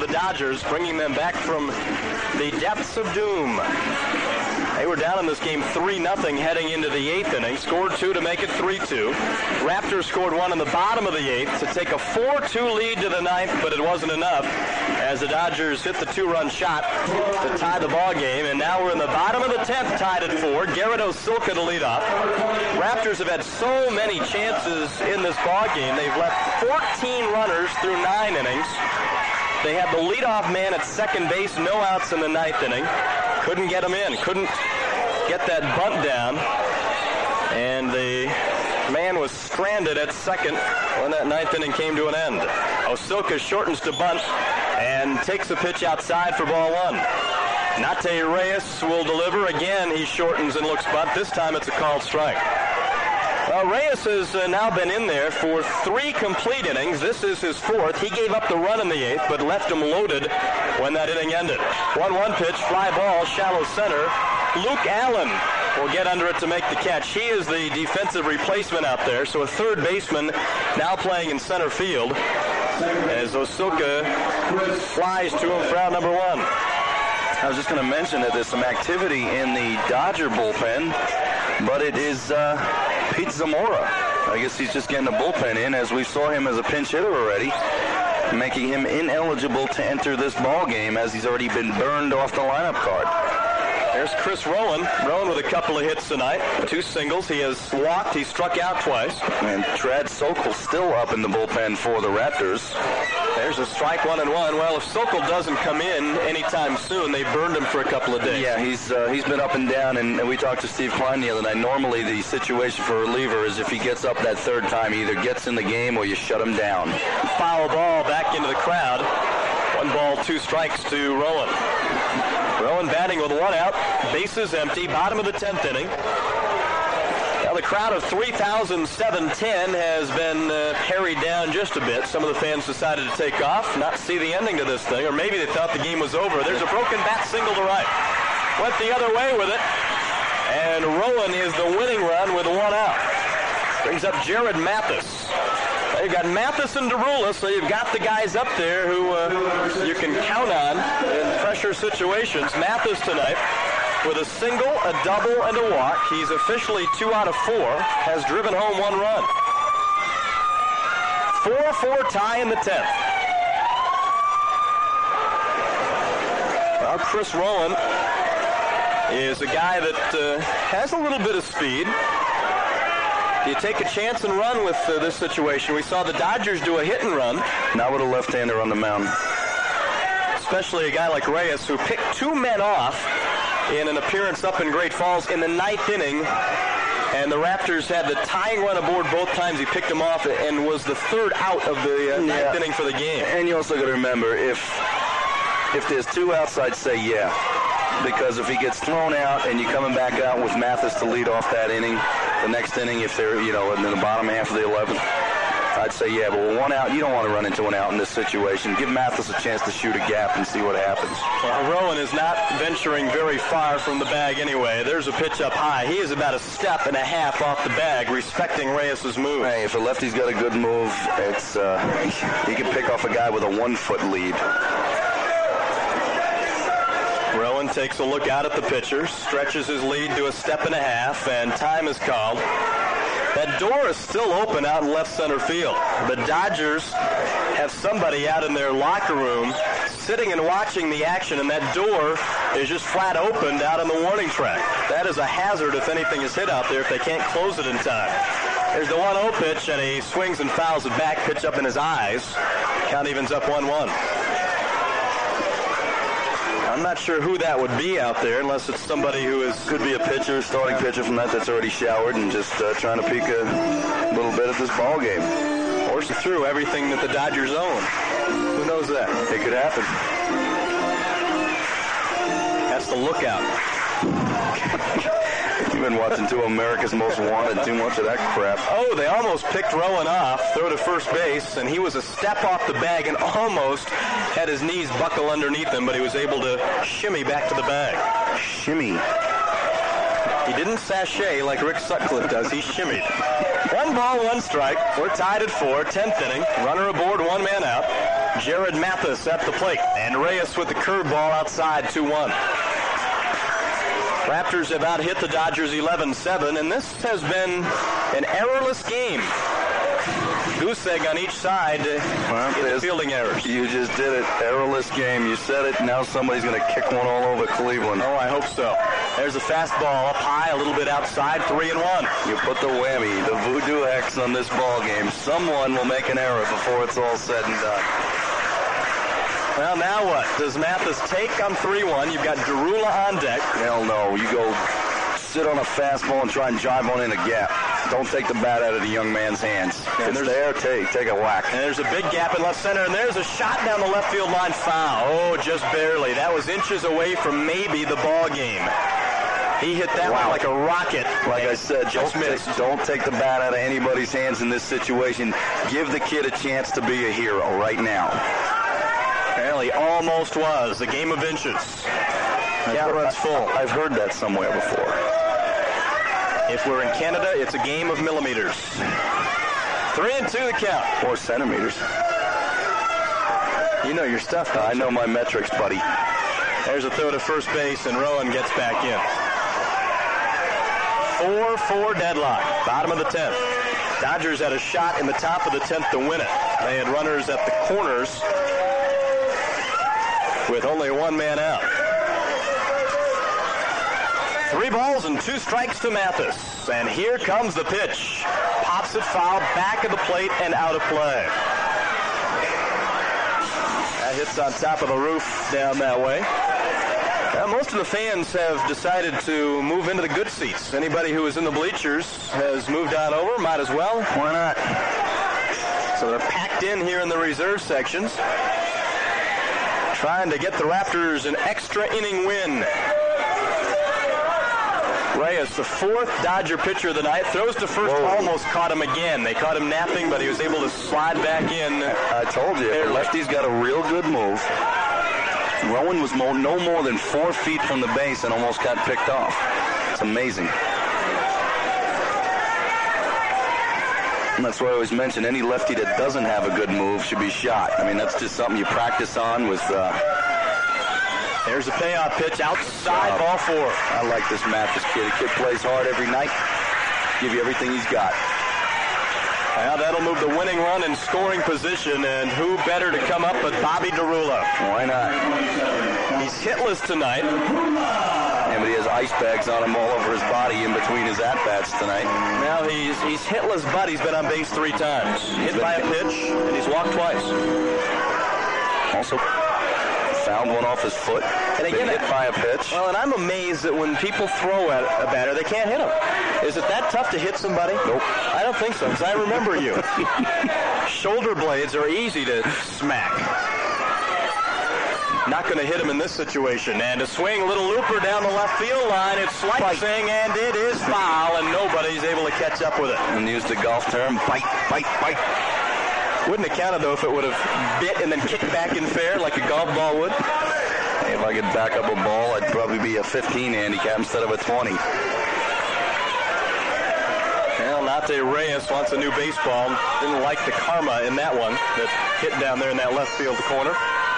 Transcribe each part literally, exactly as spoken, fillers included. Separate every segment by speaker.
Speaker 1: Dodgers, bringing them back from the depths of doom. They were down in this game three nothing heading into the eighth inning. Scored two to make it three two. Raptors scored one in the bottom of the eighth to take a four two lead to the ninth, but it wasn't enough as the Dodgers hit the two-run shot to tie the ball game. And now we're in the bottom of the tenth, tied at four. Garrett Osilka to lead off. Raptors have had so many chances in this ball game. They've left fourteen runners through nine innings. They had the leadoff man at second base, no outs in the ninth inning. Couldn't get him in. Couldn't get that bunt down. And the man was stranded at second when that ninth inning came to an end. Osilka shortens to bunt and takes a pitch outside for ball one. Nate Reyes will deliver. Again, he shortens and looks bunt. This time it's a called strike. Well, Reyes has uh, now been in there for three complete innings. This is his fourth. He gave up the run in the eighth, but left him loaded when that inning ended. one one pitch, fly ball, shallow center. Luke Allen will get under it to make the catch. He is the defensive replacement out there, so a third baseman now playing in center field as Osilka flies to him for out number one.
Speaker 2: I was just going to mention that there's some activity in the Dodger bullpen, but it is uh, Pete Zamora. I guess he's just getting the bullpen in, as we saw him as a pinch hitter already, making him ineligible to enter this ball game as he's already been burned off the lineup card.
Speaker 1: There's Chris Rowan. Rowan with a couple of hits tonight. Two singles. He has walked. He struck out twice.
Speaker 2: And Trad Sokol still up in the bullpen for the Raptors.
Speaker 1: There's a strike, one and one. Well, if Sokol doesn't come in anytime soon, they burned him for a couple of days.
Speaker 2: Yeah, he's uh, he's been up and down, and, and we talked to Steve Klein the other night. Normally the situation for a reliever is if he gets up that third time, he either gets in the game or you shut him down.
Speaker 1: Foul ball back into the crowd. One ball, two strikes to Rowan. Rowan batting with one out, bases empty, bottom of the tenth inning. Now the crowd of three thousand seven ten has been uh, harried down just a bit. Some of the fans decided to take off, not see the ending to this thing, or maybe they thought the game was over. There's a broken bat single to right. Went the other way with it, and Rowan is the winning run with one out. Brings up Jared Mathis. You've got Mathis and Derula, so you've got the guys up there who uh, you can count on in pressure situations. Mathis tonight with a single, a double, and a walk. He's officially two out of four, has driven home one run. four four tie in the tenth. Well, Chris Rowan is a guy that uh, has a little bit of speed. You take a chance and run with uh, this situation. We saw the Dodgers do a hit and run.
Speaker 2: Not with a left-hander on the mound.
Speaker 1: Especially a guy like Reyes, who picked two men off in an appearance up in Great Falls in the ninth inning. And the Raptors had the tying run aboard both times. He picked them off and was the third out of the uh, ninth yeah. inning for the game.
Speaker 2: And you also got to remember, if if there's two outs, I'd say yeah. Because if he gets thrown out and you're coming back out with Mathis to lead off that inning, the next inning, if they're, you know, in the bottom half of the eleventh, I'd say yeah. But with one out, you don't want to run into an out in this situation. Give Mathis a chance to shoot a gap and see what happens.
Speaker 1: Well, Rowan is not venturing very far from the bag anyway. There's a pitch up high. He is about a step and a half off the bag, respecting Reyes' move.
Speaker 2: Hey, if a lefty's got a good move, it's uh, he can pick off a guy with a one-foot lead.
Speaker 1: Rowan takes a look out at the pitcher, stretches his lead to a step and a half, and time is called. That door is still open out in left center field. The Dodgers have somebody out in their locker room sitting and watching the action, and that door is just flat opened out on the warning track. That is a hazard if anything is hit out there if they can't close it in time. There's the one oh pitch, and he swings and fouls it back, pitch up in his eyes. Count evens up one one. I'm not sure who that would be out there, unless it's somebody who is
Speaker 2: could be a pitcher, starting pitcher from that that's already showered and just uh, trying to peek a little bit at this ball game.
Speaker 1: Or through everything that the Dodgers own. Who knows that?
Speaker 2: It could happen.
Speaker 1: That's the lookout.
Speaker 2: You've been watching two America's Most Wanted, too much of that crap.
Speaker 1: Oh, they almost picked Rowan off, throw to first base, and he was a step off the bag and almost had his knees buckle underneath him, but he was able to shimmy back to the bag.
Speaker 2: Shimmy.
Speaker 1: He didn't sashay like Rick Sutcliffe does. He shimmied. One ball, one strike. We're tied at four, tenth inning. Runner aboard, one man out. Jared Mathis at the plate, and Reyes with the curveball outside, two one. Raptors have out hit the Dodgers eleven seven, and this has been an errorless game. Goose egg on each side, well, fielding errors.
Speaker 2: You just did it. Errorless game. You said it. Now somebody's going to kick one all over Cleveland.
Speaker 1: Oh, I hope so. There's a fastball up high, a little bit outside, three and one.
Speaker 2: You put the whammy, the voodoo X on this ball game. Someone will make an error before it's all said and done.
Speaker 1: Well, now what? Does Mathis take on three one? You've got Derula on deck.
Speaker 2: Hell no. You go sit on a fastball and try and jive one in a gap. Don't take the bat out of the young man's hands.
Speaker 1: And
Speaker 2: it's there, take, take a whack.
Speaker 1: And there's a big gap in left center, and there's a shot down the left field line, foul. Oh, just barely. That was inches away from maybe the ball game. He hit that wow. one like a rocket.
Speaker 2: Like I said,
Speaker 1: just
Speaker 2: don't
Speaker 1: missed.
Speaker 2: Take, don't take the bat out of anybody's hands in this situation. Give the kid a chance to be a hero right now.
Speaker 1: Well, he almost was. The game of inches. Count runs full.
Speaker 2: I've heard that somewhere before.
Speaker 1: If we're in Canada, it's a game of millimeters. Three and two the count.
Speaker 2: Or centimeters.
Speaker 1: You know your stuff,
Speaker 2: I know my metrics, buddy.
Speaker 1: There's a throw to first base, and Rowan gets back in. four four deadlock, bottom of the tenth. Dodgers had a shot in the top of the tenth to win it. They had runners at the corners with only one man out. Three balls and two strikes to Mathis. And here comes the pitch. Pops it foul, back of the plate and out of play. That hits on top of the roof down that way. Now, most of the fans have decided to move into the good seats. Anybody who is in the bleachers has moved on over. Might as well.
Speaker 2: Why not?
Speaker 1: So they're packed in here in the reserve sections, trying to get the Raptors an extra inning win. Reyes, the fourth Dodger pitcher of the night, throws to first, Whoa. almost caught him again. They caught him napping, but he was able to slide back in.
Speaker 2: I told you, the lefty's got a real good move. Rowan was mo- no more than four feet from the base and almost got picked off. It's amazing. And that's why I always mention any lefty that doesn't have a good move should be shot. I mean, that's just something you practice on with... Uh,
Speaker 1: There's a payoff pitch outside, uh, ball four.
Speaker 2: I like this Mathis kid. The kid plays hard every night. Give you everything he's got.
Speaker 1: Now that'll move the winning run in scoring position, and who better to come up but Bobby Derula?
Speaker 2: Why not?
Speaker 1: He's hitless tonight.
Speaker 2: Yeah, but he has ice bags on him all over his body in between his at-bats tonight.
Speaker 1: Now he's he's hitless, but he's been on base three times. Hit by a pitch, and he's walked twice.
Speaker 2: Also found one off his foot. And again, hit by a pitch.
Speaker 1: Well, and I'm amazed that when people throw at a batter, they can't hit him. Is it that tough to hit somebody?
Speaker 2: Nope.
Speaker 1: I don't think so, because I remember you. Shoulder blades are easy to smack. Not going to hit him in this situation. And a swing, little looper down the left field line. It's slicing, and it is foul, and nobody's able to catch up with it.
Speaker 2: And use the golf term, bite, bite, bite.
Speaker 1: Wouldn't have counted, though, if it would have bit and then kicked back in fair like a golf ball would.
Speaker 2: Hey, if I could back up a ball, I'd probably be a fifteen handicap instead of a twenty.
Speaker 1: Well, Nate Reyes wants a new baseball. Didn't like the karma in that one that hit down there in that left field corner.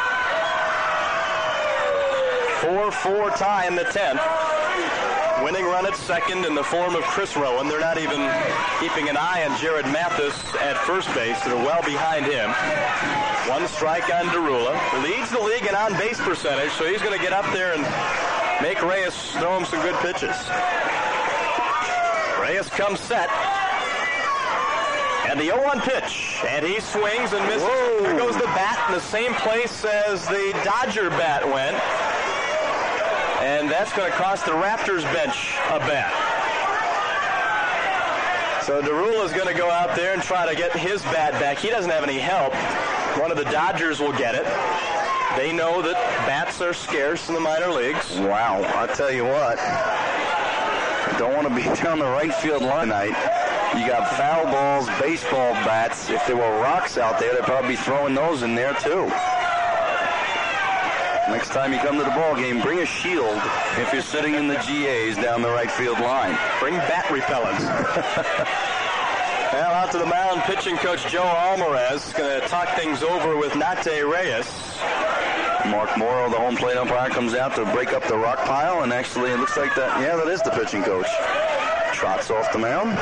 Speaker 1: four four tie in the tenth. Winning run at second in the form of Chris Rowan. They're not even keeping an eye on Jared Mathis at first base. They're well behind him. One strike on Derula. Leads the league in on-base percentage, so he's going to get up there and make Reyes throw him some good pitches. Reyes comes set. And the oh one pitch. And he swings and misses. Whoa. There goes the bat in the same place as the Dodger bat went. And that's going to cost the Raptors bench a bat. So Derula's going to go out there and try to get his bat back. He doesn't have any help. One of the Dodgers will get it. They know that bats are scarce in the minor leagues.
Speaker 2: Wow, I'll tell you what. I don't want to be down the right field line tonight. You got foul balls, baseball bats. If there were rocks out there, they'd probably be throwing those in there too. Next time you come to the ball game, bring a shield if you're sitting in the G As down the right field line.
Speaker 1: Bring bat repellents. Well, out to the mound, pitching coach Joe Alvarez is going to talk things over with Nate Reyes.
Speaker 2: Mark Morrow, the home plate umpire, comes out to break up the rock pile, and actually it looks like that, yeah, that is the pitching coach. Trots off the mound.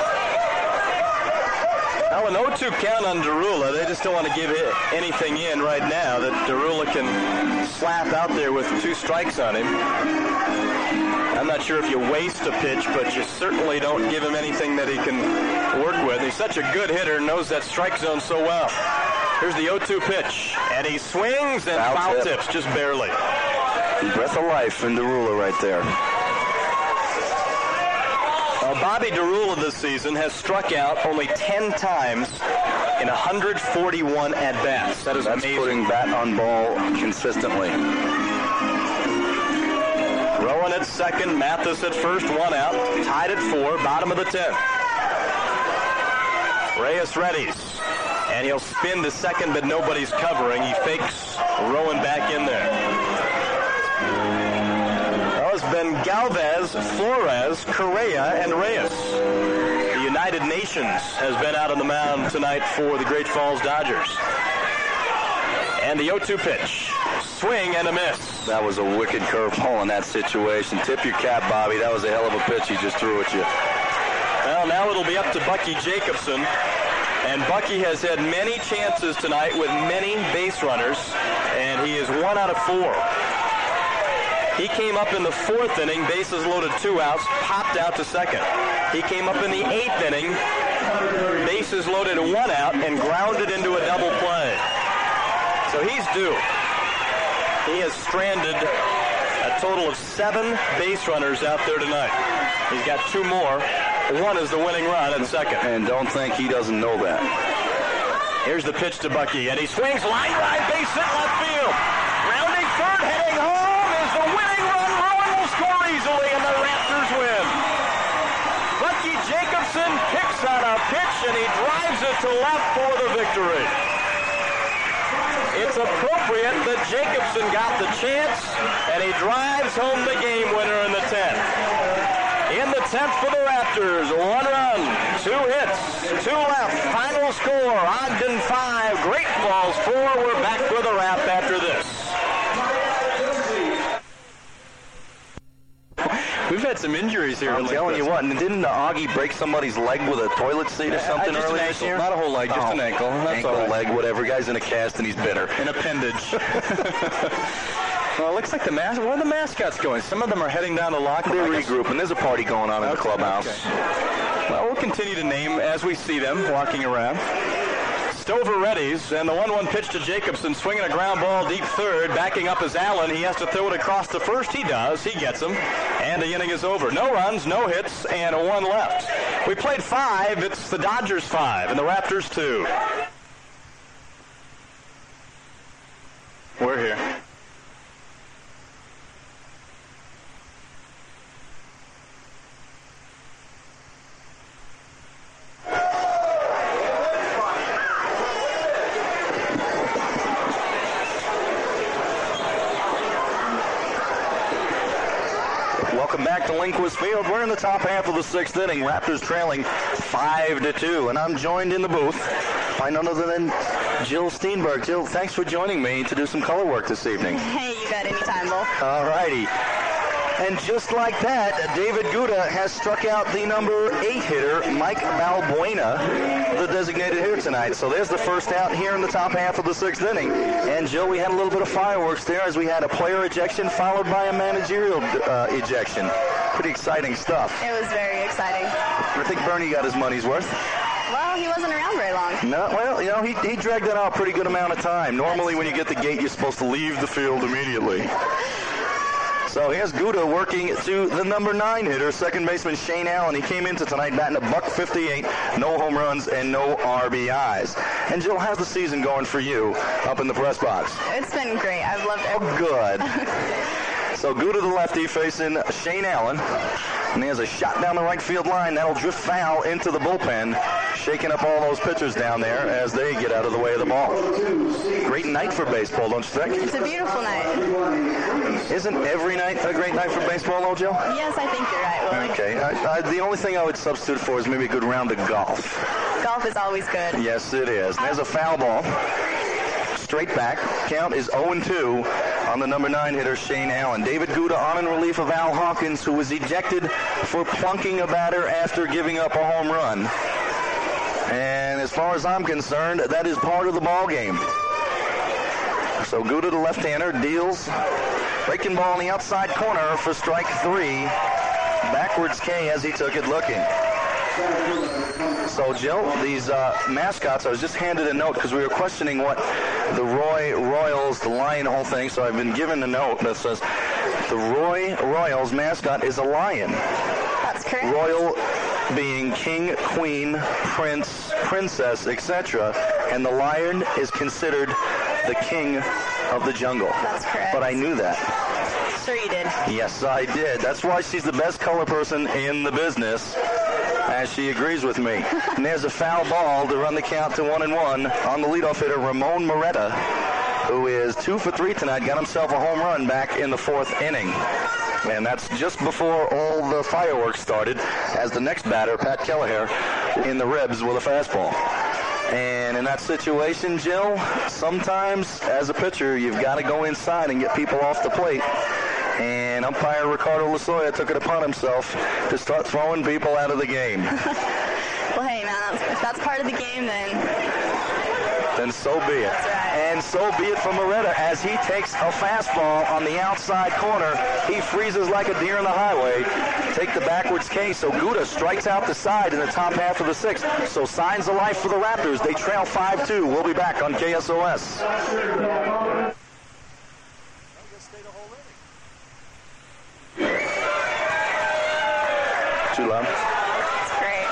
Speaker 1: Well, an oh two count on Derula. They just don't want to give it anything in right now that Derula can slap out there with two strikes on him. I'm not sure if you waste a pitch, but you certainly don't give him anything that he can work with. He's such a good hitter, knows that strike zone so well. Here's the oh two pitch, and he swings and foul, foul tips just barely.
Speaker 2: Breath of life in Derula right there.
Speaker 1: Well, Bobby Derula this season has struck out only ten times in one hundred forty-one at-bats. That is
Speaker 2: That's
Speaker 1: amazing.
Speaker 2: Putting bat on ball consistently.
Speaker 1: Rowan at second, Mathis at first, one out. Tied at four, bottom of the tenth. Reyes readies, and he'll spin to second, but nobody's covering. He fakes Rowan back in there. Well, it's been Galvez, Flores, Correa, and Reyes. The United Nations has been out on the mound tonight for the Great Falls Dodgers. And the oh two pitch. Swing and a miss.
Speaker 2: That was a wicked curveball in that situation. Tip your cap, Bobby. That was a hell of a pitch he just threw at you.
Speaker 1: Well, now it'll be up to Bucky Jacobson. And Bucky has had many chances tonight with many base runners, and he is one out of four. He came up in the fourth inning, bases loaded, two outs, popped out to second. He came up in the eighth inning, bases loaded, one out, and grounded into a double play. So he's due. He has stranded a total of seven base runners out there tonight. He's got two more. One is the winning run at second.
Speaker 2: And don't think he doesn't know that.
Speaker 1: Here's the pitch to Bucky, and he swings line drive, base hit left field. Rounding third, heading home is the winning run. Rowan will score easily, and the Raptors win. Bucky Jacobson picks on a pitch, and he drives it to left for the victory. It's appropriate that Jacobson got the chance, and he drives home the game winner in the tenth. In the tenth for the Raptors, one run, two hits, two left, final score, Ogden five, Great Falls four. We're back with a wrap after this. We've had some injuries here.
Speaker 2: I'm telling you what, and didn't the Augie break somebody's leg with a toilet seat or something
Speaker 1: just
Speaker 2: earlier
Speaker 1: an
Speaker 2: this
Speaker 1: ankle.
Speaker 2: year?
Speaker 1: Not a whole leg, just
Speaker 2: oh,
Speaker 1: an ankle. That's
Speaker 2: ankle,
Speaker 1: all right.
Speaker 2: leg, whatever. Guy's in a cast and he's bitter.
Speaker 1: An appendage. Well, it looks like the mas- where are the mascots going? Some of them are heading down the locker
Speaker 2: They're
Speaker 1: room.
Speaker 2: regrouping. There's a party going on in
Speaker 1: Okay,
Speaker 2: the clubhouse.
Speaker 1: Okay. Well, we'll continue to name as we see them walking around. Stover readies, and the one one pitch to Jacobson, swinging a ground ball deep third. Backing up is Allen. He has to throw it across to first. He does. He gets him. And the inning is over. No runs, no hits, and a one left. We played five. It's the Dodgers five and the Raptors two. We're here.
Speaker 2: Welcome back to Lindquist Field. We're in the top half of the sixth inning. Raptors trailing five to two, and I'm joined in the booth by none other than Jill Steenberg. Jill, thanks for joining me to do some color work this evening.
Speaker 3: Hey, you got any time, Bull?
Speaker 2: All righty. And just like that, David Guda has struck out the number eight hitter, Mike Balbuena, the designated hitter tonight. So there's the first out here in the top half of the sixth inning. And, Jill, we had a little bit of fireworks there as we had a player ejection followed by a managerial uh, ejection. Pretty exciting stuff.
Speaker 3: It was very exciting.
Speaker 2: I think Bernie got his money's worth.
Speaker 3: Well, he wasn't around very long.
Speaker 2: No, well, you know, he, he dragged that out a pretty good amount of time. Normally when you get the gate, you're supposed to leave the field immediately. So here's Guda working to the number nine hitter, second baseman Shane Allen. He came into tonight batting a buck fifty-eight, no home runs and no R B Is. And Jill, how's the season going for you up in the press box?
Speaker 3: It's been great. I've loved it.
Speaker 2: Oh, good. So Guda the lefty facing Shane Allen. And he has a shot down the right field line. That'll drift foul into the bullpen, shaking up all those pitchers down there as they get out of the way of the ball. Great night for baseball, don't you think?
Speaker 3: It's a beautiful night.
Speaker 2: Isn't every night a great night for baseball, though, Jill?
Speaker 3: Yes, I think you're right, Willie.
Speaker 2: Okay. I, I, the only thing I would substitute for is maybe a good round of golf.
Speaker 3: Golf is always good.
Speaker 2: Yes, it is. There's a foul ball. Straight back. Count is oh and two on the number nine hitter, Shane Allen. David Guda on in relief of Al Hawkins, who was ejected for plunking a batter after giving up a home run. And as far as I'm concerned, that is part of the ball game. So Guda, the left-hander, deals. Breaking ball in the outside corner for strike three. Backwards K as he took it looking. So, Jill, these uh, mascots, I was just handed a note because we were questioning what the Roy Royals, the lion, whole thing. So I've been given a note that says the Roy Royals mascot is a lion.
Speaker 3: That's correct.
Speaker 2: Royal being king, queen, prince, princess, et cetera. And the lion is considered the king of the jungle.
Speaker 3: That's correct.
Speaker 2: But I knew that.
Speaker 3: Sure you did.
Speaker 2: Yes, I did. That's why she's the best color person in the business, as she agrees with me. And there's a foul ball to run the count to one and one on the leadoff hitter, Ramon Moretta, who is two for three tonight, got himself a home run back in the fourth inning. And that's just before all the fireworks started, as the next batter, Pat Kelleher, in the ribs with a fastball. And in that situation, Jill, sometimes as a pitcher, you've got to go inside and get people off the plate. And umpire Ricardo Lozoya took it upon himself to start throwing people out of the game.
Speaker 3: Well, hey, man, that's, if that's part of the game, then...
Speaker 2: Then so be it.
Speaker 3: That's right.
Speaker 2: And so be it for Moretta as he takes a fastball on the outside corner. He freezes like a deer in the highway. Take the backwards K. So Guda strikes out the side in the top half of the sixth. So signs of life for the Raptors. They trail five two. We'll be back on K S O S. Too loud.
Speaker 3: That's great.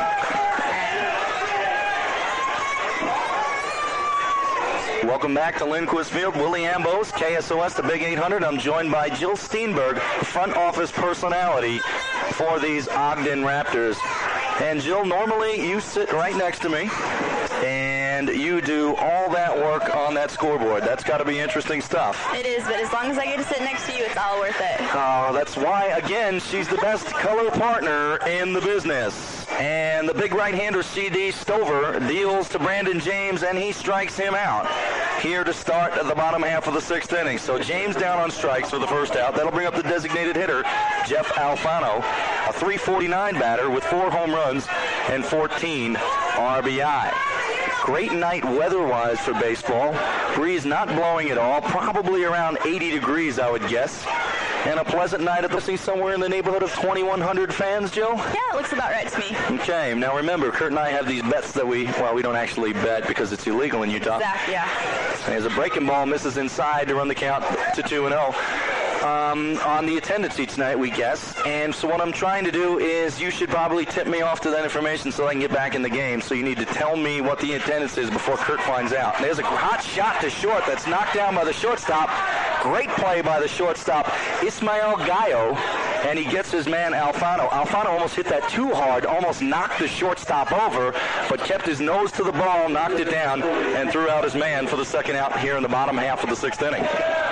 Speaker 2: Welcome back to Lindquist Field. Willie Ambos, K S O S, the Big eight hundred. I'm joined by Jill Steenberg, front office personality for these Ogden Raptors. And Jill, normally you sit right next to me, and you do all that work on that scoreboard. That's got to be interesting stuff.
Speaker 3: It is, but as long as I get to sit next to you, it's all worth it.
Speaker 2: Oh, that's why, again, she's the best color partner in the business. And the big right-hander, C D Stover, deals to Brandon James, and he strikes him out here to start at the bottom half of the sixth inning. So James down on strikes for the first out. That'll bring up the designated hitter, Jeff Alfano, a three forty-nine batter with four home runs and fourteen R B I. Great night weather-wise for baseball. Breeze not blowing at all, probably around eighty degrees, I would guess. And a pleasant night at the sea somewhere in the neighborhood of twenty-one hundred fans, Jill?
Speaker 3: Yeah, it looks about right to me.
Speaker 2: Okay, now remember, Kurt and I have these bets that we, well, we don't actually bet because it's illegal in Utah.
Speaker 3: Exactly, yeah.
Speaker 2: As a breaking ball misses inside to run the count to two and oh. Um, on the attendance sheet tonight, we guess. And so what I'm trying to do is you should probably tip me off to that information so I can get back in the game. So you need to tell me what the attendance is before Kurt finds out. There's a hot shot to short that's knocked down by the shortstop. Great play by the shortstop, Ismael Gallo, and he gets his man Alfano. Alfano almost hit that too hard, almost knocked the shortstop over, but kept his nose to the ball, knocked it down, and threw out his man for the second out here in the bottom half of the sixth inning.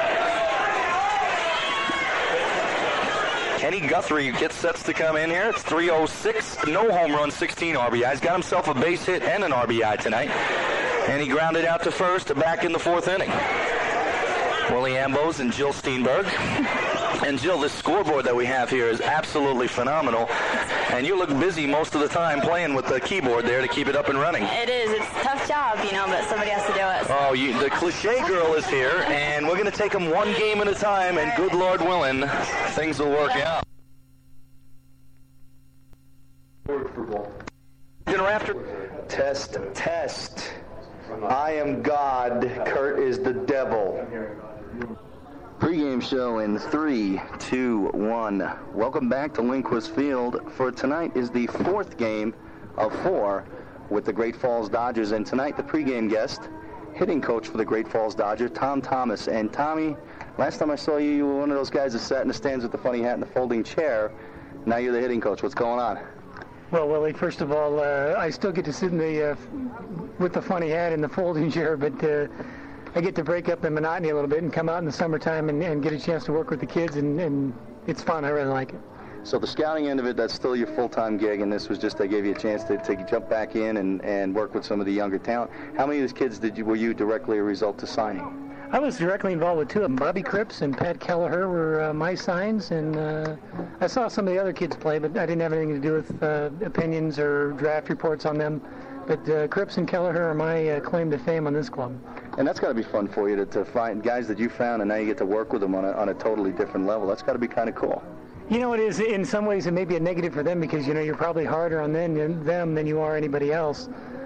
Speaker 2: Kenny Guthrie gets sets to come in here. It's three oh six, no home runs, sixteen R B Is. Got himself a base hit and an R B I tonight. And he grounded out to first back in the fourth inning. Willie Ambos and Jill Steenberg. And Jill, this scoreboard that we have here is absolutely phenomenal. And you look busy most of the time playing with the keyboard there to keep it up and running.
Speaker 3: It is. It's a tough job, you know, but somebody has to do it. So.
Speaker 2: Oh, you, the cliche girl is here, and we're going to take them one game at a time, and good Lord willing, things will work out. After test, test. I am God. Kurt is the devil. Pre-game show in three, two, one. Welcome back to Lindquist Field. For tonight is the fourth game of four with the Great Falls Dodgers. And tonight, the pre-game guest, hitting coach for the Great Falls Dodgers, Tom Thomas. And Tommy, last time I saw you, you were one of those guys that sat in the stands with the funny hat and the folding chair. Now you're the hitting coach. What's going on?
Speaker 4: Well, Willie, first of all, uh, I still get to sit in the uh, with the funny hat and the folding chair, but uh, I get to break up the monotony a little bit and come out in the summertime and, and get a chance to work with the kids, and, and it's fun. I really like it.
Speaker 5: So the scouting end of it, that's still your full-time gig, and this was just, they gave you a chance to, to jump back in and, and work with some of the younger talent. How many of these kids did you, were you directly a result to signing?
Speaker 4: I was directly involved with two of them. Bobby Cripps and Pat Kelleher were uh, my signs, and uh, I saw some of the other kids play, but I didn't have anything to do with uh, opinions or draft reports on them. But uh, Cripps and Kelleher are my uh, claim to fame on this club.
Speaker 5: And that's got to be fun for you to, to find guys that you found, and now you get to work with them on a, on a totally different level. That's got to be kind of cool.
Speaker 4: You know, it is, in some ways, it may be a negative for them because, you know, you're probably harder on them, them than you are anybody else.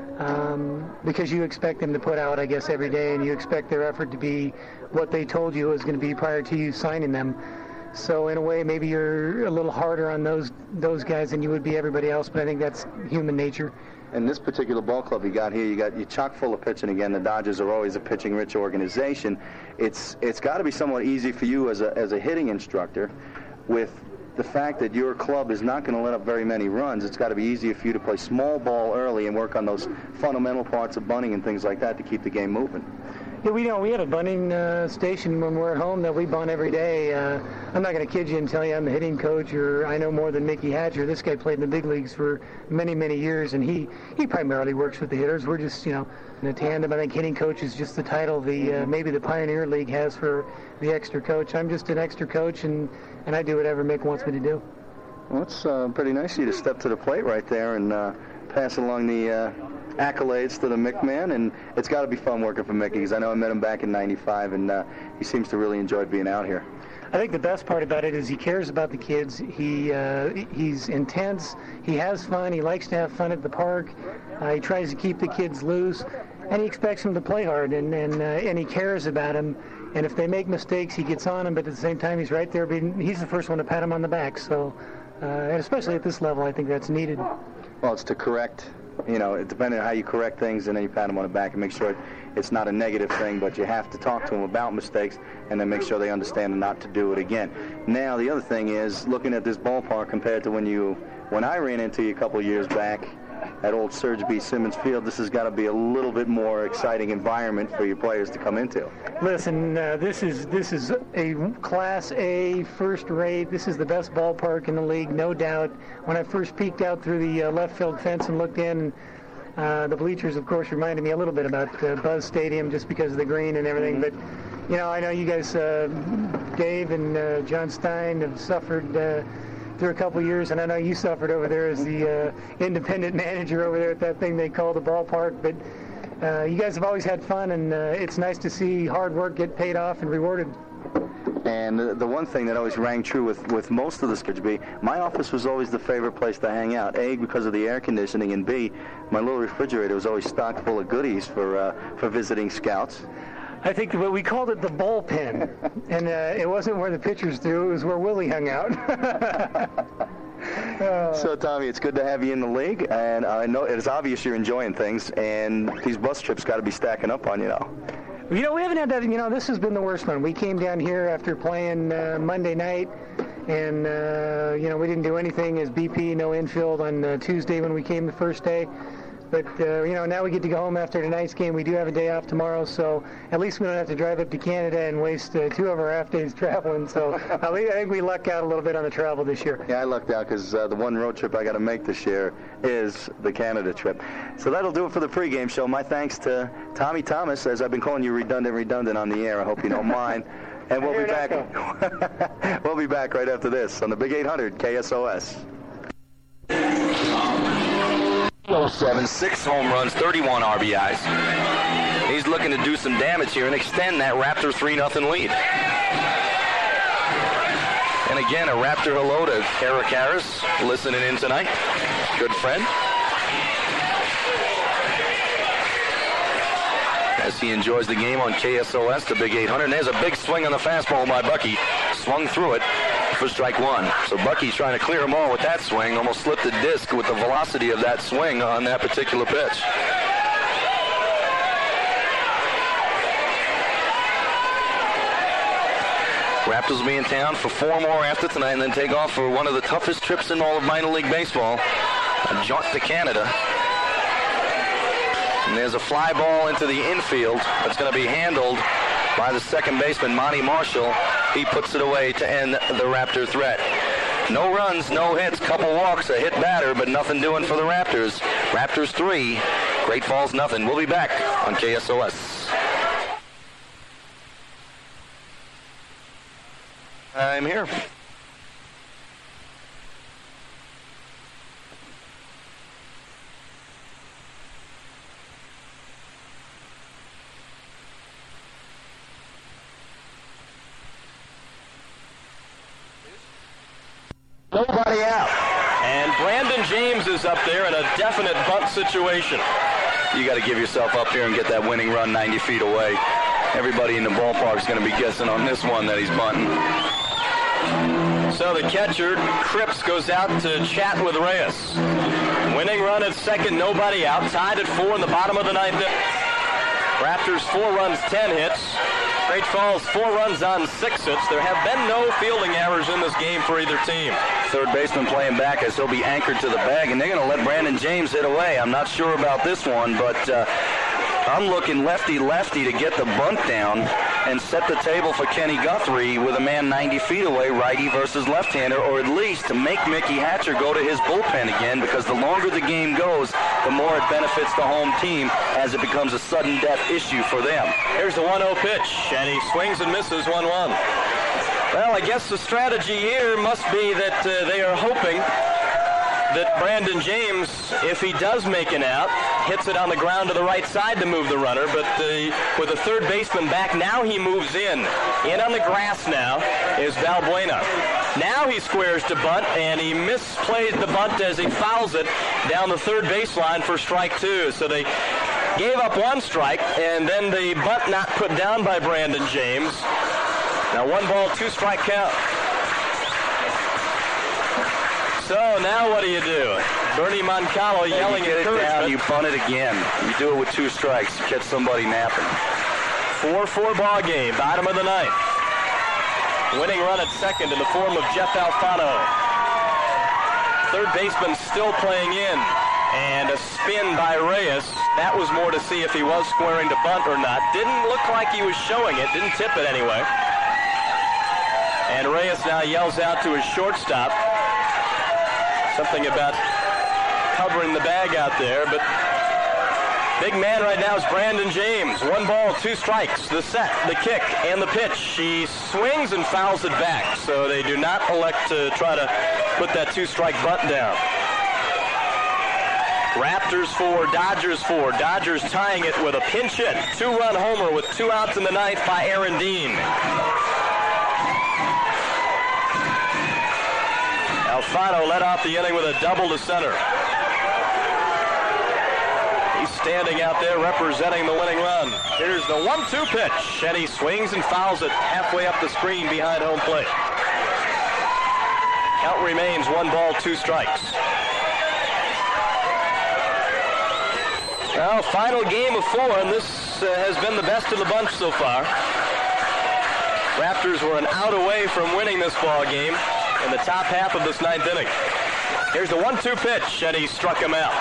Speaker 4: Um, because you expect them to put out, I guess, every day, and you expect their effort to be what they told you it was going to be prior to you signing them. So in a way, maybe you're a little harder on those those guys than you would be everybody else, but I think that's human nature.
Speaker 5: In this particular ball club you got here, you got you chock full of pitching again. The Dodgers are always a pitching-rich organization. It's it's got to be somewhat easy for you as a as a hitting instructor, with the fact that your club is not going to let up very many runs. It's got to be easier for you to play small ball early and work on those fundamental parts of bunting and things like that to keep the game moving.
Speaker 4: Yeah, we know we have a bunting uh, station when we're at home that we bunt every day. Uh, I'm not going to kid you and tell you I'm the hitting coach, or I know more than Mickey Hatcher. This guy played in the big leagues for many, many years, and he, he primarily works with the hitters. We're just, you know, in a tandem. I think hitting coach is just the title the uh, maybe the Pioneer League has for the extra coach. I'm just an extra coach, and and I do whatever Mick wants me to do.
Speaker 5: Well, it's uh, pretty nice of you to step to the plate right there and uh, pass along the uh, accolades to the Mick man, and it's got to be fun working for Mickey, because I know I met him back in ninety-five, and uh, he seems to really enjoy being out here.
Speaker 4: I think the best part about it is he cares about the kids. He uh, he's intense. He has fun. He likes to have fun at the park. Uh, he tries to keep the kids loose, and he expects them to play hard, and and uh, and he cares about them. And if they make mistakes, he gets on them, but at the same time, he's right there. Being, he's the first one to pat them on the back. So, uh, and especially at this level, I think that's needed.
Speaker 5: Well, it's to correct, you know, it depending on how you correct things, and then you pat them on the back and make sure it, it's not a negative thing, but you have to talk to them about mistakes and then make sure they understand not to do it again. Now, the other thing is, looking at this ballpark compared to when you, when I ran into you a couple years back at old Serge B. Simmons Field, this has got to be a little bit more exciting environment for your players to come into.
Speaker 4: Listen, uh, this is this is a Class A, first rate. This is the best ballpark in the league, no doubt. When I first peeked out through the uh, left field fence and looked in, uh, the bleachers, of course, reminded me a little bit about uh, Buzz Stadium just because of the green and everything. But, you know, I know you guys, uh, Dave and uh, John Stein, have suffered uh, through a couple years, and I know you suffered over there as the uh, independent manager over there at that thing they call the ballpark. But uh, you guys have always had fun, and uh, it's nice to see hard work get paid off and rewarded.
Speaker 5: And the, the one thing that always rang true with, with most of the Serge B, my office was always the favorite place to hang out. A, because of the air conditioning, and B, my little refrigerator was always stocked full of goodies for uh, for visiting scouts.
Speaker 4: I think what we called it the bullpen, and uh, it wasn't where the pitchers threw, it was where Willie hung out. uh,
Speaker 5: so, Tommy, it's good to have you in the league, and I know it's obvious you're enjoying things, and these bus trips got to be stacking up on you now.
Speaker 4: You know, we haven't had that, you know, this has been the worst one. We came down here after playing uh, Monday night, and, uh, you know, we didn't do anything as B P, no infield on uh, Tuesday when we came the first day. But, uh, you know, now we get to go home after tonight's game. We do have a day off tomorrow, so at least we don't have to drive up to Canada and waste uh, two of our half days traveling. So I think we lucked out a little bit on the travel this year.
Speaker 5: Yeah, I lucked out because uh, the one road trip I got to make this year is the Canada trip. So that'll do it for the pregame show. My thanks to Tommy Thomas, as I've been calling you redundant, redundant on the air. I hope you don't mind. And we'll be back. We'll be back right after this on the Big eight hundred K S O S.
Speaker 2: Seven, six home runs, thirty-one R B Is. He's looking to do some damage here and extend that Raptor three nothing lead. And again, a Raptor hello to Eric Harris, listening in tonight. Good friend. As he enjoys the game on K S O S, the Big eight hundred. And there's a big swing on the fastball by Bucky. Swung through it for strike one. So Bucky's trying to clear them all with that swing. Almost slipped the disc with the velocity of that swing on that particular pitch. Raptors will be in town for four more after tonight and then take off for one of the toughest trips in all of minor league baseball. A jaunt to Canada. And there's a fly ball into the infield that's going to be handled by the second baseman, Monty Marshall. He puts it away to end the Raptor threat. No runs, no hits, couple walks, a hit batter, but nothing doing for the Raptors. Raptors three, Great Falls nothing. We'll be back on K S O S. I'm here.
Speaker 1: Nobody out. And Brandon James is up there in a definite bunt situation.
Speaker 2: You got to give yourself up here and get that winning run ninety feet away. Everybody in the ballpark is going to be guessing on this one that he's bunting.
Speaker 1: So the catcher, Cripps, goes out to chat with Reyes. Winning run at second, nobody out. Tied at four in the bottom of the ninth. Raptors four runs, ten hits. Great Falls four runs on six hits. There have been no fielding errors in this game for either team.
Speaker 2: Third baseman playing back as he'll be anchored to the bag, and they're going to let Brandon James hit away. I'm not sure about this one, but uh, I'm looking lefty-lefty to get the bunt down and set the table for Kenny Guthrie with a man ninety feet away, righty versus left-hander, or at least to make Mickey Hatcher go to his bullpen again, because the longer the game goes, the more it benefits the home team as it becomes a sudden death issue for them.
Speaker 1: Here's the one oh pitch, and he swings and misses one one. Well, I guess the strategy here must be that uh, they are hoping that Brandon James, if he does make an out, hits it on the ground to the right side to move the runner, but uh, with the third baseman back, now he moves in. In on the grass now is Valbuena. Now he squares to bunt, and he misplays the bunt as he fouls it down the third baseline for strike two. So they gave up one strike, and then the bunt not put down by Brandon James. Now one ball, two strike count. So now what do you do? Bernie Moncalo yelling
Speaker 2: you get it down,
Speaker 1: encouragement.
Speaker 2: you bunt it again. You do it with two strikes. You catch somebody napping.
Speaker 1: four four ball game, bottom of the ninth. Winning run at second in the form of Jeff Alfano. Third baseman still playing in. And a spin by Reyes. That was more to see if he was squaring to bunt or not. Didn't look like he was showing it. Didn't tip it anyway. And Reyes now yells out to his shortstop. Something about covering the bag out there, but big man right now is Brandon James. One ball, two strikes, the set, the kick, and the pitch. He swings and fouls it back, so they do not elect to try to put that two-strike bunt down. Raptors four, Dodgers four. Dodgers tying it with a pinch hit. Two-run homer with two outs in the ninth by Aaron Dean. Alfano led off the inning with a double to center. He's standing out there representing the winning run. Here's the one two pitch, and he swings and fouls it halfway up the screen behind home plate. Count remains one ball, two strikes. Well, final game of four, and this uh, has been the best of the bunch so far. Raptors were an out away from winning this ball game in the top half of this ninth inning. Here's the one two pitch, and he struck him out.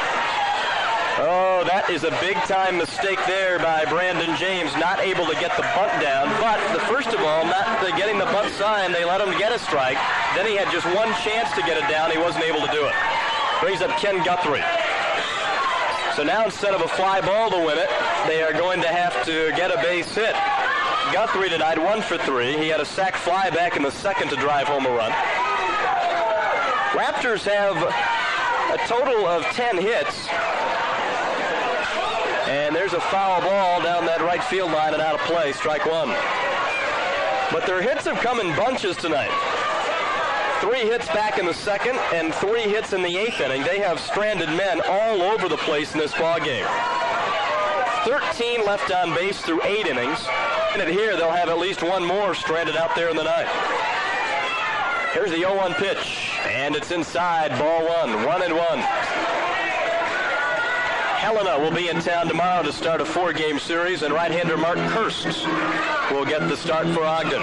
Speaker 1: Oh, that is a big-time mistake there by Brandon James, not able to get the bunt down. But the first of all, not getting the bunt sign, they let him get a strike. Then he had just one chance to get it down. He wasn't able to do it. Brings up Ken Guthrie. So now instead of a fly ball to win it, they are going to have to get a base hit. Guthrie tonight one for three. He had a sac fly back in the second to drive home a run. Raptors have a total of ten hits. And there's a foul ball down that right field line and out of play, strike one. But their hits have come in bunches tonight. Three hits back in the second and three hits in the eighth inning. They have stranded men all over the place in this ball game. thirteen left on base through eight innings. And here they'll have at least one more stranded out there in the ninth. Here's the oh one pitch, and it's inside, ball one, one and one. Helena will be in town tomorrow to start a four-game series, and right-hander Mark Kirst will get the start for Ogden.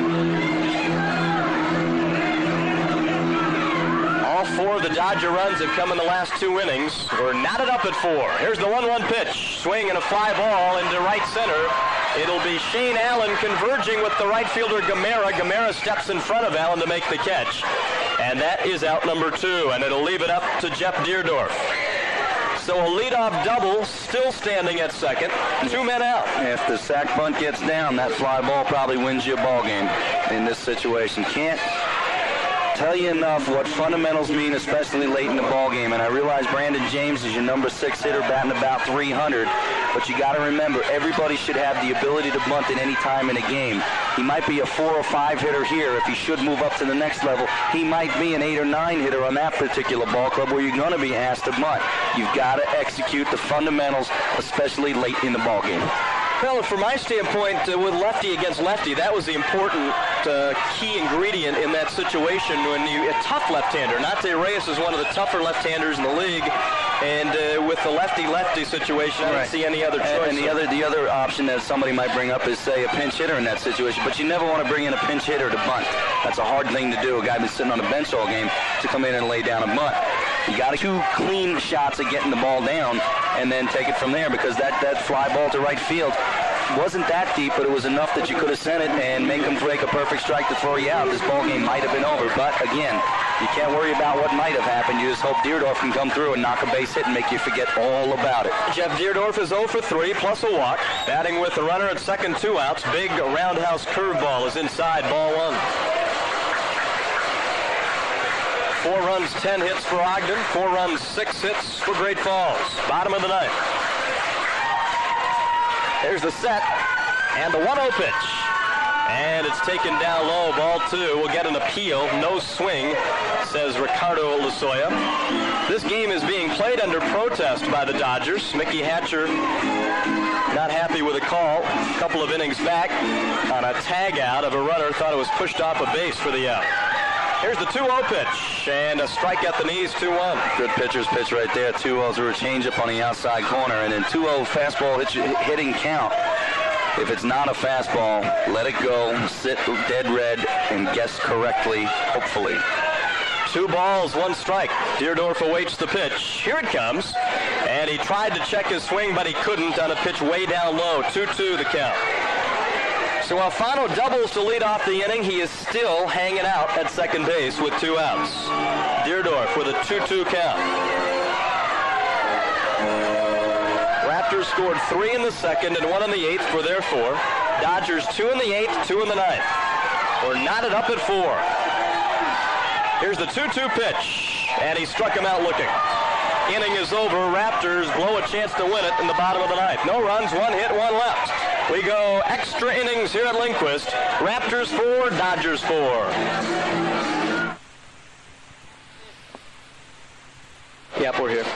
Speaker 1: All four of the Dodger runs have come in the last two innings. We're knotted up at four. Here's the one one pitch. Swing and a fly ball into right center. It'll be Shane Allen converging with the right fielder Gamera. Gamera steps in front of Allen to make the catch. And that is out number two, and it'll leave it up to Jeff Deerdorf. So a leadoff double, still standing at second. Two men out.
Speaker 2: If the sack bunt gets down, that fly ball probably wins you a ball game in this situation. Can't tell you enough what fundamentals mean, especially late in the ball game. And I realize Brandon James is your number six hitter, batting about three hundred. But you got to remember, everybody should have the ability to bunt at any time in a game. He might be a four or five hitter here. If he should move up to the next level, he might be an eight or nine hitter on that particular ball club where you're going to be asked to bunt. You've got to execute the fundamentals, especially late in the ball game.
Speaker 1: Well, from my standpoint, uh, with lefty against lefty, that was the important uh, key ingredient in that situation. When you a tough left-hander, Nate Reyes is one of the tougher left-handers in the league, and uh, with the lefty-lefty situation, I don't
Speaker 2: Right.
Speaker 1: see any other choice.
Speaker 2: And the other, the other option that somebody might bring up is, say, a pinch hitter in that situation. But you never want to bring in a pinch hitter to bunt. That's a hard thing to do. A guy been sitting on the bench all game to come in and lay down a bunt. You got two clean shots at getting the ball down, and then take it from there, because that, that fly ball to right field wasn't that deep, but it was enough that you could have sent it and make him break a perfect strike to throw you out. This ball game might have been over, but again, you can't worry about what might have happened. You just hope Deerdorf can come through and knock a base hit and make you forget all about it.
Speaker 1: Jeff Deerdorf is oh for three, plus a walk. Batting with the runner at second, two outs. Big roundhouse curveball is inside, ball one. Four runs, ten hits for Ogden. Four runs, six hits for Great Falls. Bottom of the ninth. There's the set, and the one oh pitch. And it's taken down low, ball two. We'll get an appeal, no swing, says Ricardo Lozoya. This game is being played under protest by the Dodgers. Mickey Hatcher not happy with a call. A couple of innings back on a tag out of a runner. Thought it was pushed off a base for the out. Here's the two oh pitch, and a strike at the knees, two one.
Speaker 2: Good pitcher's pitch right there. two oh through a changeup on the outside corner, and then two oh fastball hit, hitting count. If it's not a fastball, let it go, sit dead red, and guess correctly, hopefully.
Speaker 1: Two balls, one strike. Deerdorf awaits the pitch. Here it comes, and he tried to check his swing, but he couldn't on a pitch way down low. two two the count. So Alfano doubles to lead off the inning. He is still hanging out at second base with two outs. Deerdorf with a two two count. Raptors scored three in the second and one in the eighth for their four. Dodgers two in the eighth, two in the ninth. We're knotted up at four. Here's the two two pitch, and he struck him out looking. Inning is over. Raptors blow a chance to win it in the bottom of the ninth. No runs, one hit, one left. We go extra innings here at Lindquist. Raptors four, Dodgers four. Yep, we're here.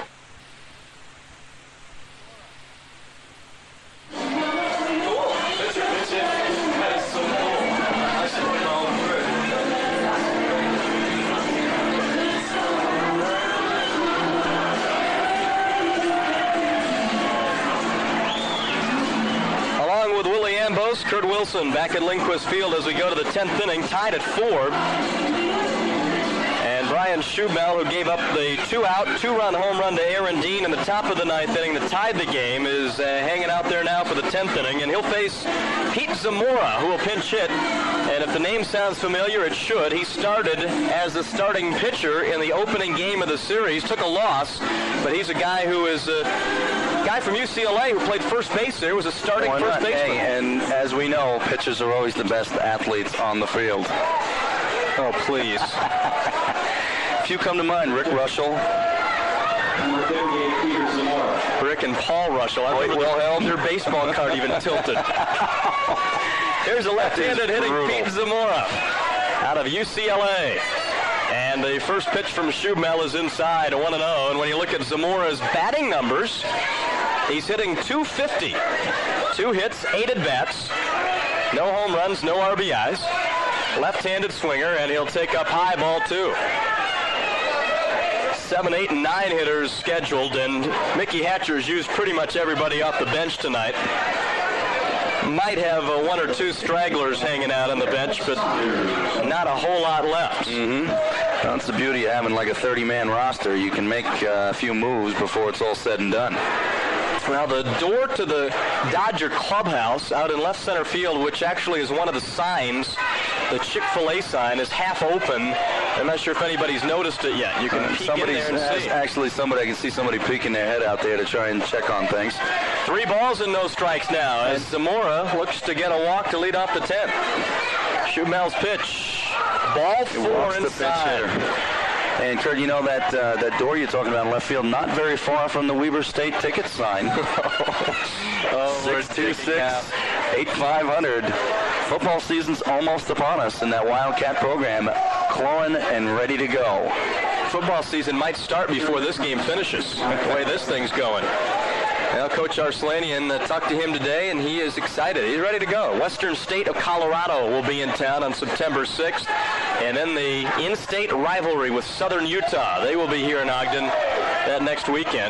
Speaker 1: Kurt Wilson back at Lindquist Field as we go to the tenth inning, tied at four. And Brian Schubel, who gave up the two-out, two-run home run to Aaron Dean in the top of the ninth inning that tied the game, is uh, hanging out there now for the tenth inning. And he'll face Pete Zamora, who will pinch hit. And if the name sounds familiar, it should. He started as the starting pitcher in the opening game of the series, took a loss, but he's a guy who is a guy from U C L A who played first base there, was a starting
Speaker 2: Why
Speaker 1: first
Speaker 2: not?
Speaker 1: baseman.
Speaker 2: Hey, and as we know, pitchers are always the best athletes on the field.
Speaker 1: Oh, please.
Speaker 2: If you come to mind, Rick Russell.
Speaker 1: Rick and Paul Russell. I remember
Speaker 2: Wilhelm.
Speaker 1: their baseball card even tilted. Here's a left-handed hitting
Speaker 2: brutal.
Speaker 1: Pete Zamora out of U C L A. And the first pitch from Schubel is inside, a one and oh. And when you look at Zamora's batting numbers, he's hitting two fifty. Two hits, eight at-bats. No home runs, no R B Is. Left-handed swinger, and he'll take up high, ball two. Seven, eight, and nine hitters scheduled, and Mickey Hatcher's used pretty much everybody off the bench tonight. Might have uh, one or two stragglers hanging out on the bench, but not a whole lot left.
Speaker 2: Mm-hmm. That's the beauty of having like a thirty-man roster. You can make uh, a few moves before it's all said and done.
Speaker 1: Well, the door to the Dodger clubhouse out in left center field, which actually is one of the signs, the Chick-fil-A sign, is half open, I'm not sure if anybody's noticed it yet. You can
Speaker 2: Uh,
Speaker 1: peek in
Speaker 2: somebody's
Speaker 1: there and see.
Speaker 2: actually somebody. I can see somebody peeking their head out there to try and check on things.
Speaker 1: Three balls and no strikes now as Zamora looks to get a walk to lead off the tenth. Schubmel's pitch. Ball four
Speaker 2: Walks the pitch
Speaker 1: inside.
Speaker 2: hitter. And Kurt, you know that uh, that door you're talking about in left field, not very far from the Weber State ticket sign.
Speaker 1: Oh,
Speaker 2: six two six, eight five hundred. Football season's almost upon us in that Wildcat program, clawing and ready to go.
Speaker 1: Football season might start before this game finishes, the way this thing's going. Now, Coach Arslanian uh, talked to him today, and he is excited. He's ready to go. Western State of Colorado will be in town on September sixth. And then the in-state rivalry with Southern Utah. They will be here in Ogden that next weekend.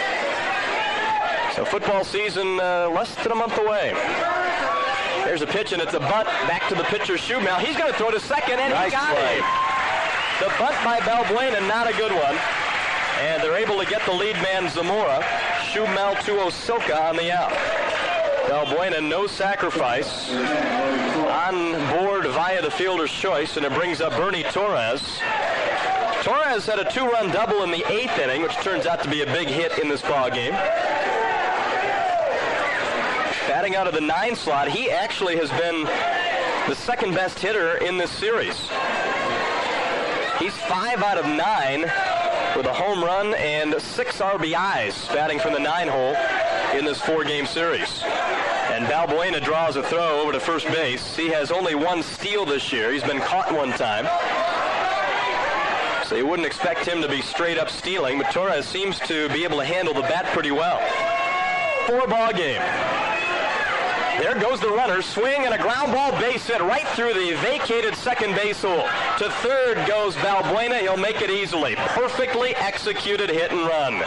Speaker 1: So football season uh, less than a month away. There's a pitch, and it's a bunt back to the pitcher, Schubmel. He's going to throw to second, and
Speaker 2: Nice
Speaker 1: he got
Speaker 2: play.
Speaker 1: it. The bunt by Balbuena, not a good one. And they're able to get the lead man, Zamora. Schubmel to Osoka on the out. Balbuena, no sacrifice. On board via the fielder's choice, and it brings up Bernie Torres. Torres had a two-run double in the eighth inning, which turns out to be a big hit in this ball game. Batting out of the nine slot, he actually has been the second best hitter in this series. He's five out of nine with a home run and six R B Is batting from the nine hole in this four-game series. And Balbuena draws a throw over to first base. He has only one steal this year. He's been caught one time. So you wouldn't expect him to be straight up stealing, but Torres seems to be able to handle the bat pretty well. Four ball game. There goes the runner, swing and a ground ball base hit right through the vacated second base hole. To third goes Balbuena. He'll make it easily. Perfectly executed hit and run.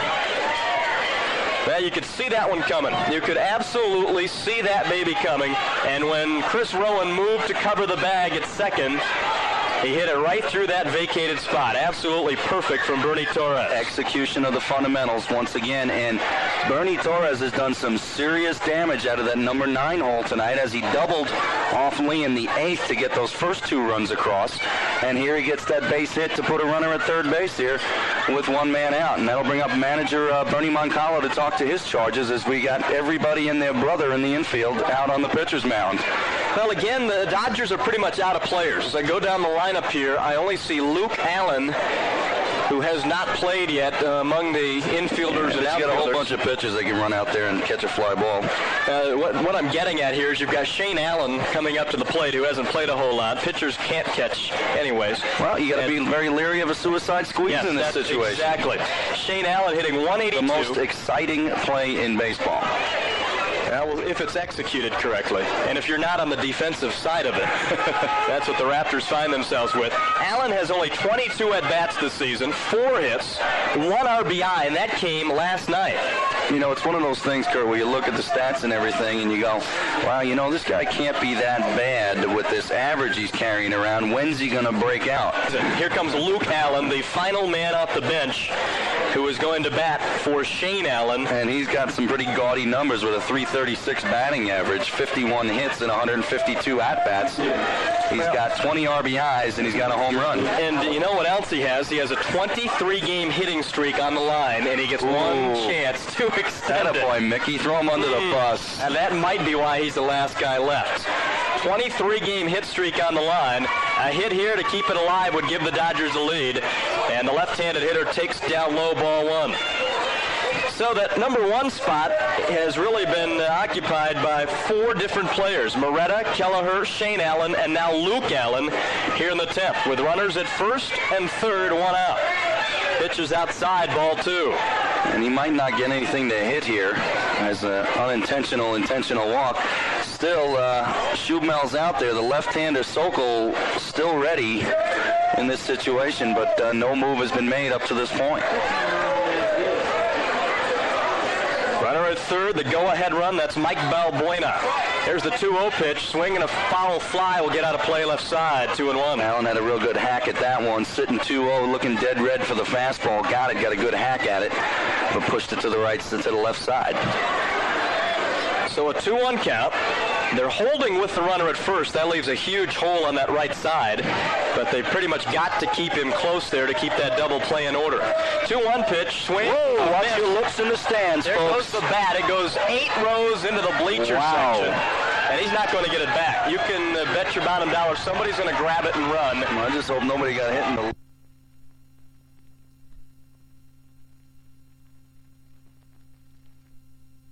Speaker 1: Well, you could see that one coming. You could absolutely see that baby coming. And when Chris Rowan moved to cover the bag at second, he hit it right through that vacated spot. Absolutely perfect from Bernie Torres.
Speaker 2: Execution of the fundamentals once again, and Bernie Torres has done some serious damage out of that number nine hole tonight as he doubled off Lee in the eighth to get those first two runs across. And here he gets that base hit to put a runner at third base here with one man out. And that'll bring up manager uh, Bernie Moncalo to talk to his charges as we got everybody and their brother in the infield out on the pitcher's mound.
Speaker 1: Well, again, the Dodgers are pretty much out of players. As I go down the lineup here, I only see Luke Allen, who has not played yet uh, among the infielders and
Speaker 2: He's
Speaker 1: outfielders.
Speaker 2: got a whole bunch of pitchers that can run out there and catch a fly ball.
Speaker 1: Uh, what, what I'm getting at here is you've got Shane Allen coming up to the plate, who hasn't played a whole lot. Pitchers can't catch anyways.
Speaker 2: Well, you got to be very leery of a suicide squeeze
Speaker 1: Yes,
Speaker 2: in this
Speaker 1: that's
Speaker 2: situation.
Speaker 1: Exactly. Shane Allen hitting one eighty-two.
Speaker 2: The most exciting play in baseball.
Speaker 1: Yeah, well, if it's executed correctly, and if you're not on the defensive side of it, that's what the Raptors find themselves with. Allen has only twenty-two at-bats this season, four hits, one R B I, and that came last night.
Speaker 2: You know, it's one of those things, Kurt, where you look at the stats and everything and you go, wow, you know, this guy can't be that bad with this average he's carrying around. When's he going to break out?
Speaker 1: Here comes Luke Allen, the final man off the bench, who is going to bat for Shane Allen.
Speaker 2: And he's got some pretty gaudy numbers with a three thirty-six batting average, fifty-one hits and one hundred fifty-two at-bats. He's got twenty R B Is and he's got a home run.
Speaker 1: And you know what else he has? He has a twenty-three game hitting streak on the line, and he gets
Speaker 2: Ooh.
Speaker 1: one chance to extend it.
Speaker 2: Attaboy, Mickey. Throw him under the bus.
Speaker 1: And that might be why he's the last guy left. twenty-three game hit streak on the line. A hit here to keep it alive would give the Dodgers a lead. And the left-handed hitter takes down low, ball one. So that number one spot has really been uh, occupied by four different players. Moretta, Kelleher, Shane Allen, and now Luke Allen here in the tenth, with runners at first and third, one out. Pitches outside, ball two.
Speaker 2: And he might not get anything to hit here as an unintentional, intentional walk. Still, uh, Schubmel's out there. The left-hander Sokol still ready in this situation, but uh, no move has been made up to this point.
Speaker 1: Runner at third, the go-ahead run, that's Mike Balbuena. Here's the two oh pitch, swing and a foul fly will get out of play left side, two and one.
Speaker 2: Allen had a real good hack at that one, sitting two oh, looking dead red for the fastball. Got it, got a good hack at it, but pushed it to the right, to the left side.
Speaker 1: So a two one count. They're holding with the runner at first. That leaves a huge hole on that right side, but they pretty much got to keep him close there to keep that double play in order. two one pitch, swing.
Speaker 2: Whoa, watch your looks in the stands,
Speaker 1: there
Speaker 2: folks.
Speaker 1: There goes the bat. It goes eight rows into the bleacher
Speaker 2: wow.
Speaker 1: section, and he's not going to get it back. You can uh, bet your bottom dollar somebody's going to grab it and run.
Speaker 2: I just hope nobody got hit in the